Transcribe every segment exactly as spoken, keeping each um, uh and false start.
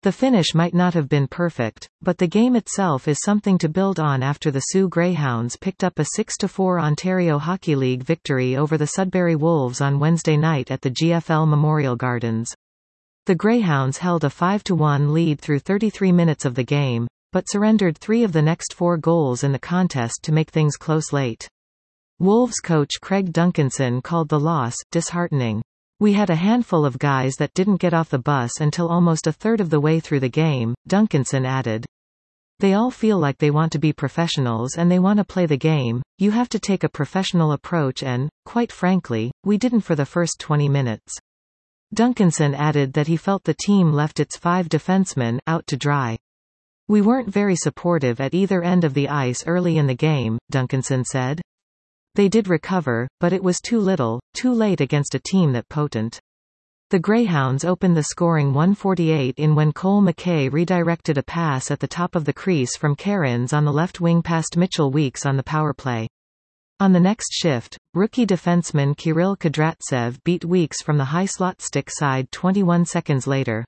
The finish might not have been perfect, but the game itself is something to build on after the Sioux Greyhounds picked up a six to four Ontario Hockey League victory over the Sudbury Wolves on Wednesday night at the G F L Memorial Gardens. The Greyhounds held a five to one lead through thirty-three minutes of the game, but surrendered three of the next four goals in the contest to make things close late. Wolves coach Craig Duncanson called the loss disheartening. "We had a handful of guys that didn't get off the bus until almost a third of the way through the game," Duncanson added. "They all feel like they want to be professionals and they want to play the game. You have to take a professional approach and, quite frankly, we didn't for the first twenty minutes." Duncanson added that he felt the team left its five defensemen out to dry. "We weren't very supportive at either end of the ice early in the game," Duncanson said. "They did recover, but it was too little, too late against a team that potent." The Greyhounds opened the scoring one forty-eight in when Cole McKay redirected a pass at the top of the crease from Cairns on the left wing past Mitchell Weeks on the power play. On the next shift, rookie defenseman Kirill Kudratsev beat Weeks from the high slot stick side twenty-one seconds later.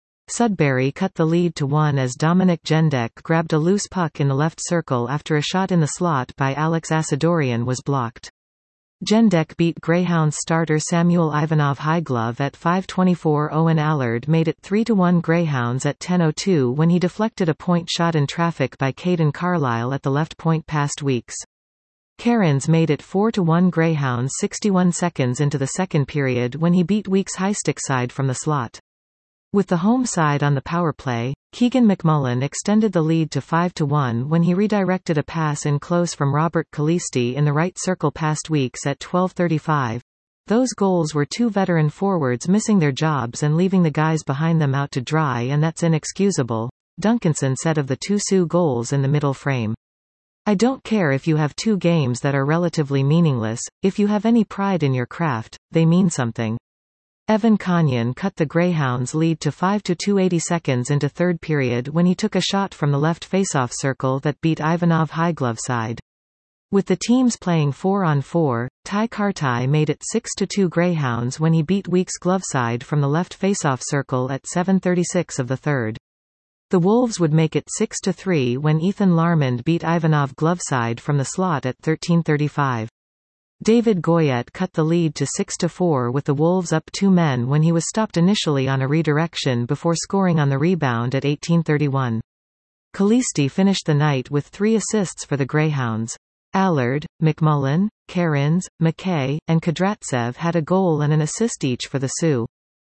Sudbury cut the lead to one as Dominic Jendek grabbed a loose puck in the left circle after a shot in the slot by Alex Asadorian was blocked. Jendek beat Greyhounds starter Samuel Ivanov high glove at five twenty-four. Owen Allard made it three to one Greyhounds at ten oh two when he deflected a point shot in traffic by Caden Carlisle at the left point past Weeks. Cairns made it four to one Greyhounds sixty-one seconds into the second period when he beat Weeks high stick side from the slot. With the home side on the power play, Keegan McMullen extended the lead to five to one when he redirected a pass in close from Robert Calisti in the right circle past Weeks at twelve thirty-five. Those goals were two veteran forwards missing their jobs and leaving the guys behind them out to dry, and that's inexcusable, Duncanson said of the two Sioux goals in the middle frame. "I don't care if you have two games that are relatively meaningless, if you have any pride in your craft, they mean something." Evan Canyon cut the Greyhounds' lead to five to two eighty seconds into third period when he took a shot from the left faceoff circle that beat Ivanov high glove side. With the teams playing four on four, Ty Kartai made it six to two Greyhounds when he beat Weeks glove side from the left faceoff circle at seven thirty-six of the third. The Wolves would make it six to three when Ethan Larmond beat Ivanov glove side from the slot at thirteen thirty-five. David Goyette cut the lead to six to four with the Wolves up two men when he was stopped initially on a redirection before scoring on the rebound at eighteen thirty-one. Calisti finished the night with three assists for the Greyhounds. Allard, McMullen, Cairns, McKay, and Kudratsev had a goal and an assist each for the Sioux.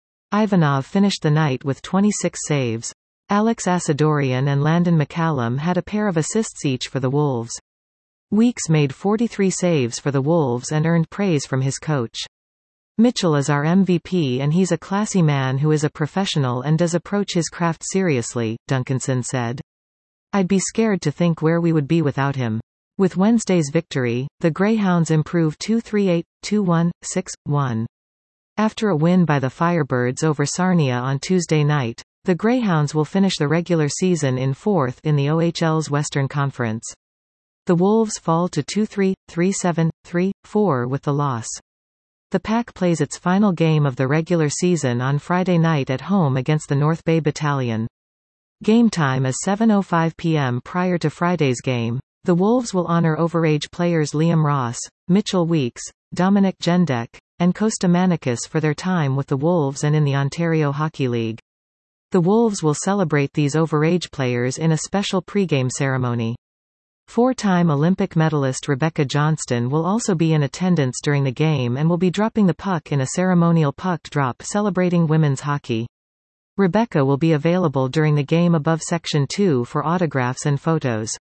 Ivanov finished the night with twenty-six saves. Alex Asadorian and Landon McCallum had a pair of assists each for the Wolves. Weeks made forty-three saves for the Wolves and earned praise from his coach. "Mitchell is our M V P and he's a classy man who is a professional and does approach his craft seriously," Duncanson said. "I'd be scared to think where we would be without him." With Wednesday's victory, the Greyhounds improved two three eight, two one, six one. After a win by the Firebirds over Sarnia on Tuesday night, the Greyhounds will finish the regular season in fourth in the O H L's Western Conference. The Wolves fall to two three, three seven, three four with the loss. The Pack plays its final game of the regular season on Friday night at home against the North Bay Battalion. Game time is seven oh five p m prior to Friday's game. The Wolves will honor overage players Liam Ross, Mitchell Weeks, Dominic Jendek, and Costa Manicus for their time with the Wolves and in the Ontario Hockey League. The Wolves will celebrate these overage players in a special pregame ceremony. Four-time Olympic medalist Rebecca Johnston will also be in attendance during the game and will be dropping the puck in a ceremonial puck drop celebrating women's hockey. Rebecca will be available during the game above Section two for autographs and photos.